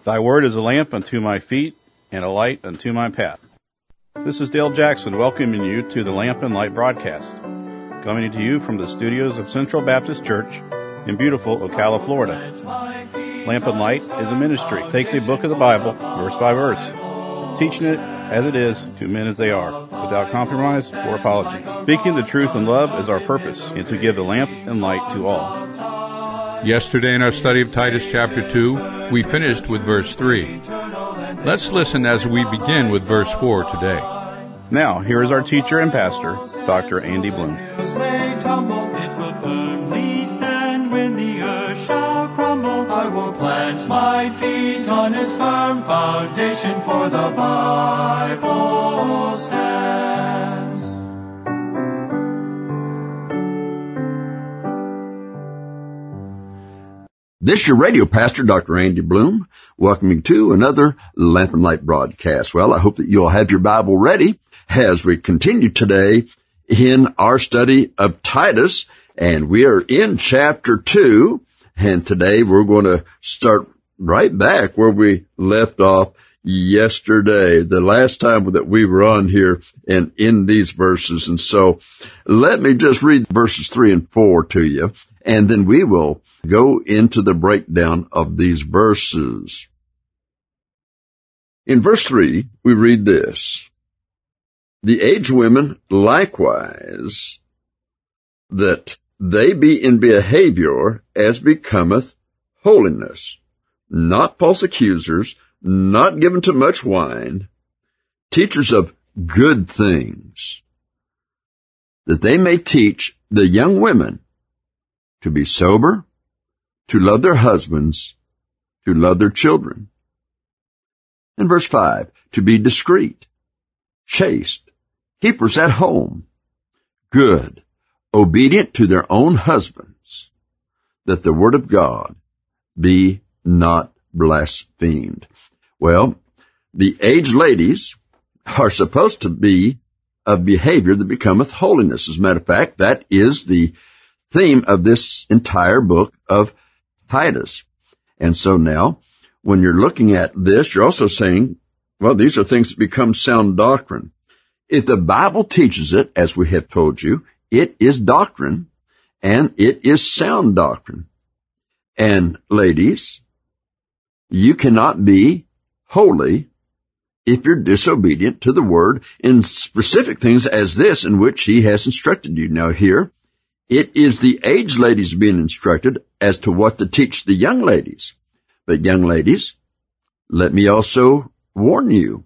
Thy word is a lamp unto my feet and a light unto my path. This is Dale Jackson welcoming you to the Lamp and Light broadcast, coming to you from the studios of Central Baptist Church in beautiful Ocala, Florida. Lamp and Light is a ministry. It takes a book of the Bible, verse by verse, teaching it as it is to men as they are, without compromise or apology. Speaking the truth in love is our purpose, and to give the lamp and light to all. Yesterday in our study of Titus chapter 2, we finished with verse 3. Let's listen as we begin with verse 4 today. Now, here is our teacher and pastor, Dr. Andy Bloom. It will firmly stand when the earth shall crumble. I will plant my feet on its firm foundation, for the Bible stands. This is your radio pastor, Dr. Andy Bloom, welcoming to another Lamp and Light broadcast. Well, I hope that you'll have your Bible ready as we continue today in our study of Titus, and we are in chapter 2, and today we're going to start right back where we left off yesterday, the last time that we were on here and in these verses. And so let me just read verses 3 and 4 to you, and then we will go into the breakdown of these verses. In verse 3, we read this: the aged women likewise, that they be in behavior as becometh holiness, not false accusers, not given to much wine, teachers of good things, that they may teach the young women to be sober, to love their husbands, to love their children. In verse 5, to be discreet, chaste, keepers at home, good, obedient to their own husbands, that the word of God be not blasphemed. Well, the aged ladies are supposed to be of behavior that becometh holiness. As a matter of fact, that is the theme of this entire book of Titus. And so now, when you're looking at this, you're also saying, well, these are things that become sound doctrine. If the Bible teaches it, as we have told you, it is doctrine, and it is sound doctrine. And ladies, you cannot be holy if you're disobedient to the word in specific things as this, in which he has instructed you. Now here, it is the aged ladies being instructed as to what to teach the young ladies. But young ladies, let me also warn you,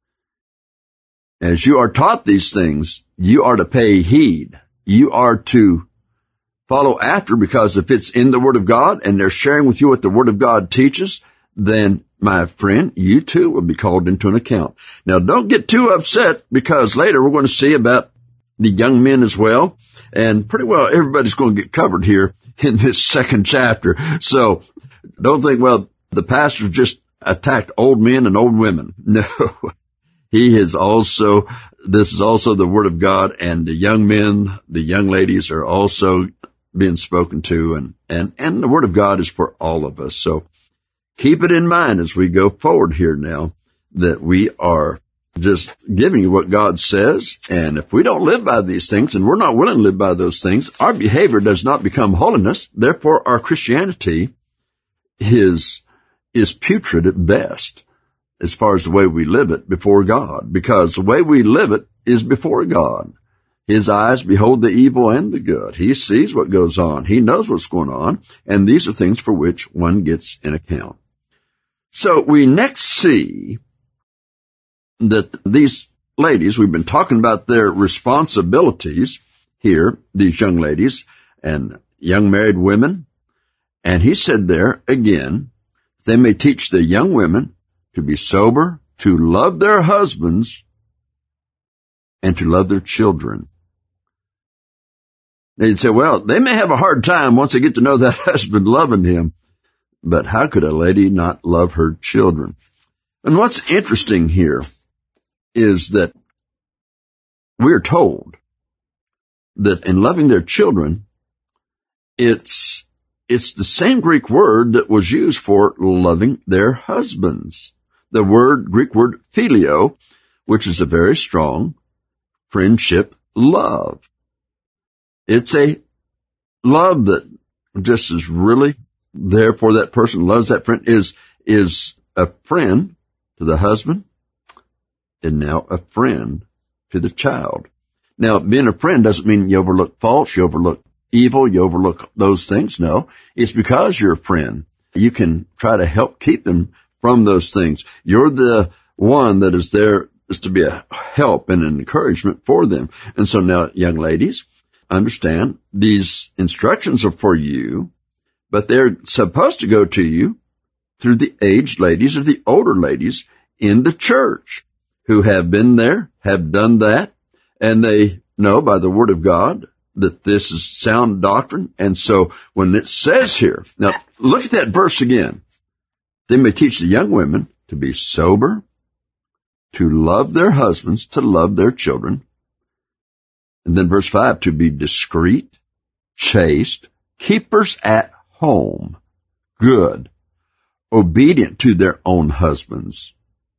as you are taught these things, you are to pay heed. You are to follow after, because if it's in the Word of God and they're sharing with you what the Word of God teaches, then, my friend, you too will be called into an account. Now, don't get too upset, because later we're going to see about the young men as well. And pretty well everybody's going to get covered here in this second chapter. So don't think, well, the pastor just attacked old men and old women. No, this is also the word of God, and the young men, the young ladies are also being spoken to, and the word of God is for all of us. So keep it in mind as we go forward here now, that we are just giving you what God says. And if we don't live by these things, and we're not willing to live by those things, our behavior does not become holiness. Therefore, our Christianity is putrid at best as far as the way we live it before God, because the way we live it is before God. His eyes behold the evil and the good. He sees what goes on. He knows what's going on. And these are things for which one gets an account. So we next see that these ladies, we've been talking about their responsibilities here, these young ladies and young married women. And he said there again, they may teach the young women to be sober, to love their husbands, and to love their children. They'd say, well, they may have a hard time once they get to know that husband loving him, but how could a lady not love her children? And what's interesting here is that we're told that in loving their children, it's it's the same Greek word that was used for loving their husbands. The Greek word phileo, which is a very strong friendship love. It's a love that just is really there for that person, loves that friend, is a friend to the husband, and now a friend to the child. Now, being a friend doesn't mean you overlook faults, you overlook evil, you overlook those things. No, it's because you're a friend. You can try to help keep them from those things. You're the one that is there is to be a help and an encouragement for them. And so now, young ladies, understand these instructions are for you, but they're supposed to go to you through the aged ladies or the older ladies in the church who have been there, have done that, and they know by the Word of God that this is sound doctrine. And so when it says here, now look at that verse again. They may teach the young women to be sober, to love their husbands, to love their children. And then verse 5, to be discreet, chaste, keepers at home, good, obedient to their own husbands,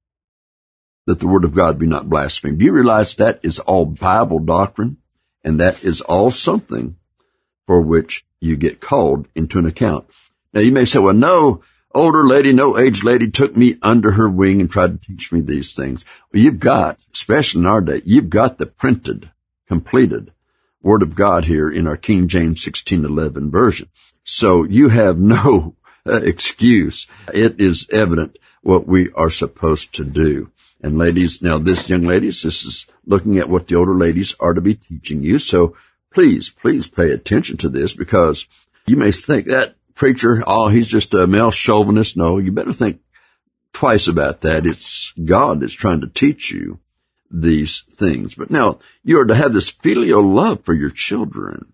that the word of God be not blasphemed. Do you realize that is all Bible doctrine? And that is all something for which you get called into an account. Now you may say, well, no older lady, no aged lady took me under her wing and tried to teach me these things. Well, you've got, especially in our day, you've got the printed, completed Word of God here in our King James 1611 version. So you have no excuse. It is evident what we are supposed to do. And ladies, now this young ladies, this is looking at what the older ladies are to be teaching you. So please pay attention to this, because you may think that preacher, oh, he's just a male chauvinist. No, you better think twice about that. It's God that's trying to teach you these things. But now you are to have this filial love for your children.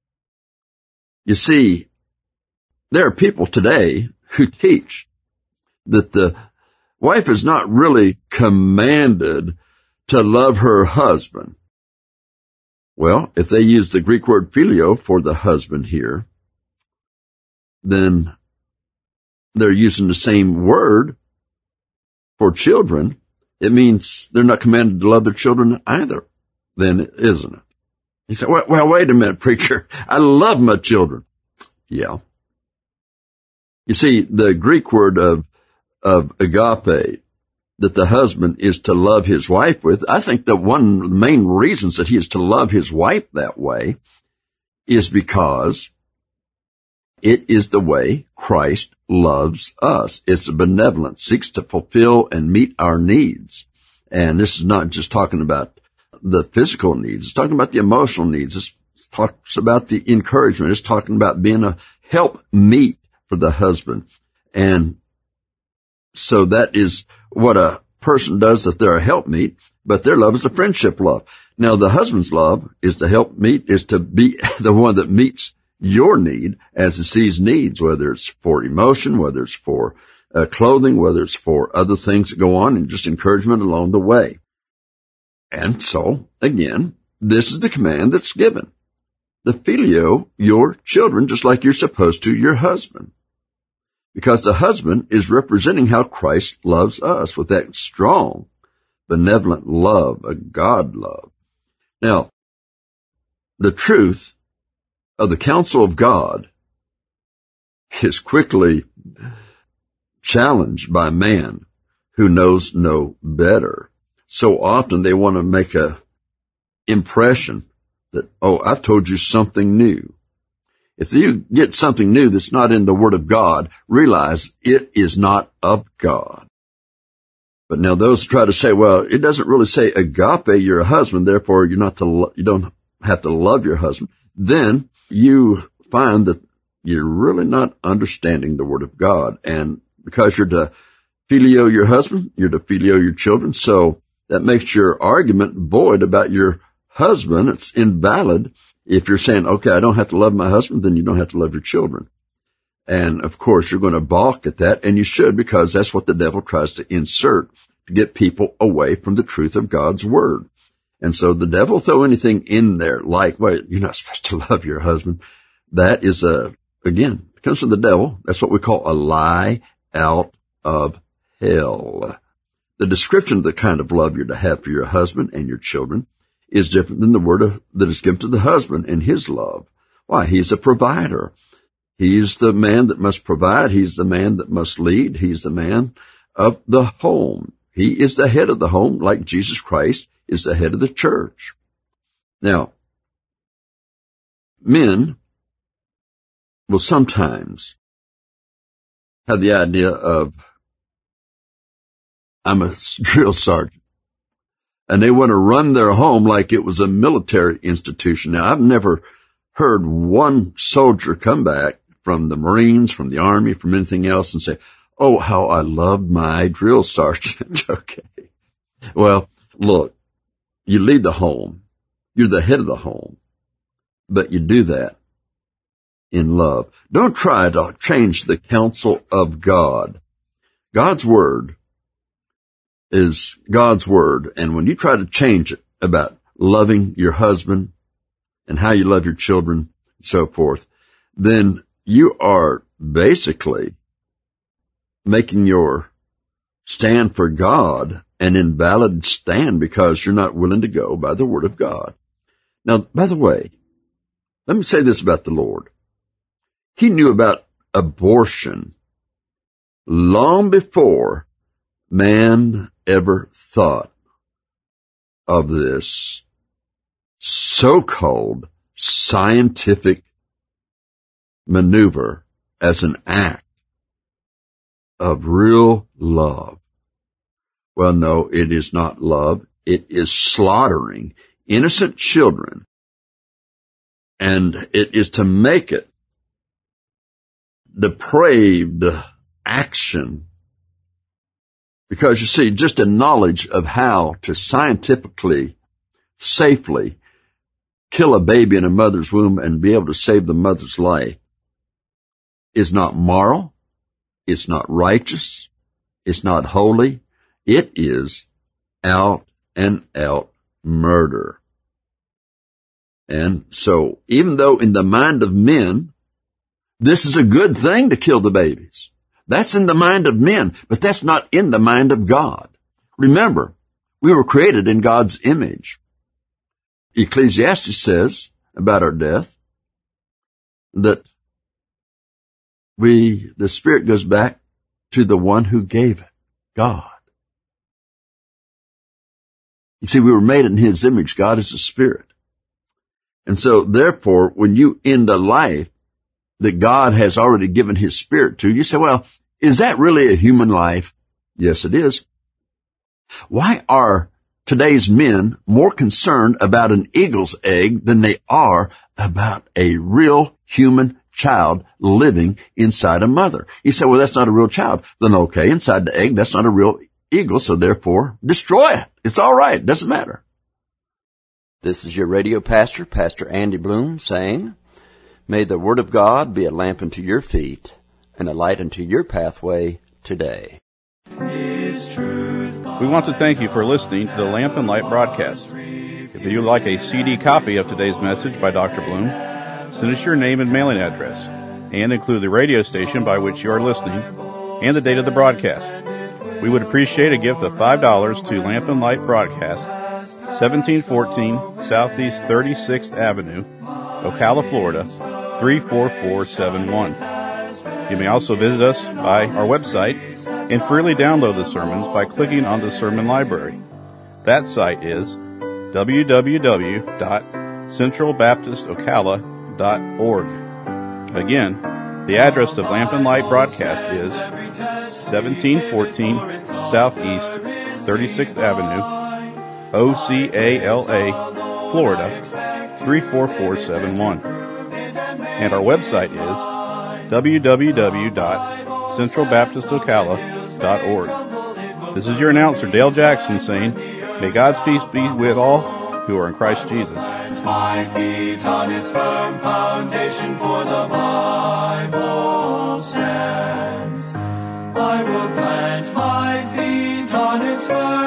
You see, there are people today who teach that the wife is not really commanded to love her husband. Well, if they use the Greek word phileo for the husband here, then they're using the same word for children. It means they're not commanded to love their children either, then, isn't it? You say, well, wait a minute, preacher. I love my children. Yeah. You see, the Greek word of agape, that the husband is to love his wife with, I think that one of the main reasons that he is to love his wife that way is because it is the way Christ loves us. It's a benevolent, seeks to fulfill and meet our needs. And this is not just talking about the physical needs. It's talking about the emotional needs. It talks about the encouragement. It's talking about being a help meet for the husband. And so that is what a person does if they're a helpmeet, but their love is a friendship love. Now, the husband's love is to help meet, is to be the one that meets your need as he sees needs, whether it's for emotion, whether it's for clothing, whether it's for other things that go on, and just encouragement along the way. And so, again, this is the command that's given. The phileo, your children, just like you're supposed to your husband. Because the husband is representing how Christ loves us with that strong, benevolent love, a God love. Now, the truth of the counsel of God is quickly challenged by man who knows no better. So often they want to make a impression that, oh, I've told you something new. If you get something new that's not in the Word of God, realize it is not of God. But now those try to say, well, it doesn't really say agape, you're a husband, therefore you don't have to love your husband. Then you find that you're really not understanding the Word of God. And because you're to phileo your husband, you're to phileo your children. So that makes your argument void about your husband. It's invalid. If you're saying, okay, I don't have to love my husband, then you don't have to love your children. And of course, you're going to balk at that, and you should, because that's what the devil tries to insert to get people away from the truth of God's Word. And so the devil will throw anything in there like, wait, you're not supposed to love your husband. That is again, It comes from the devil. That's what we call a lie out of hell. The description of the kind of love you're to have for your husband and your children is different than the word that is given to the husband and his love. Why? He's a provider. He's the man that must provide. He's the man that must lead. He's the man of the home. He is the head of the home, like Jesus Christ is the head of the church. Now, men will sometimes have the idea of, I'm a drill sergeant, and they want to run their home like it was a military institution. Now, I've never heard one soldier come back from the Marines, from the Army, from anything else and say, oh, how I loved my drill sergeant. Okay. Well, look, you lead the home. You're the head of the home. But you do that in love. Don't try to change the counsel of God. God's word is God's word. And when you try to change it about loving your husband and how you love your children and so forth, then you are basically making your stand for God an invalid stand because you're not willing to go by the word of God. Now, by the way, let me say this about the Lord. He knew about abortion long before man ever thought of this so-called scientific maneuver as an act of real love. Well, no, it is not love. It is slaughtering innocent children. And it is to make it depraved action. Because you see, just a knowledge of how to scientifically, safely kill a baby in a mother's womb and be able to save the mother's life is not moral. It's not righteous. It's not holy. It is out and out murder. And so, even though in the mind of men, this is a good thing to kill the babies. That's in the mind of men, but that's not in the mind of God. Remember, we were created in God's image. Ecclesiastes says about our death that the spirit goes back to the one who gave it, God. You see, we were made in his image. God is a spirit. And so, therefore, when you end a life that God has already given his spirit to, you say, well, is that really a human life? Yes, it is. Why are today's men more concerned about an eagle's egg than they are about a real human child living inside a mother? You say, well, that's not a real child. Then okay, inside the egg, that's not a real eagle, so therefore destroy it. It's all right. It doesn't matter. This is your radio pastor, Pastor Andy Bloom, saying, may the word of God be a lamp unto your feet and a light unto your pathway today. We want to thank you for listening to the Lamp and Light broadcast. If you would like a CD copy of today's message by Dr. Bloom, send us your name and mailing address, and include the radio station by which you are listening and the date of the broadcast. We would appreciate a gift of $5 to Lamp and Light Broadcast, 1714 Southeast 36th Avenue, Ocala, Florida, 34471. You may also visit us by our website and freely download the sermons by clicking on the sermon library. That site is www.centralbaptistocala.org. Again, the address of Lamp and Light Broadcast is 1714 Southeast 36th Avenue, Ocala, Florida, 34471. And our website is www.centralbaptistocala.org. This is your announcer, Dale Jackson, saying, may God's peace be with all who are in Christ Jesus. My feet on his firm foundation, for the Bible stands. I will plant my feet on his firm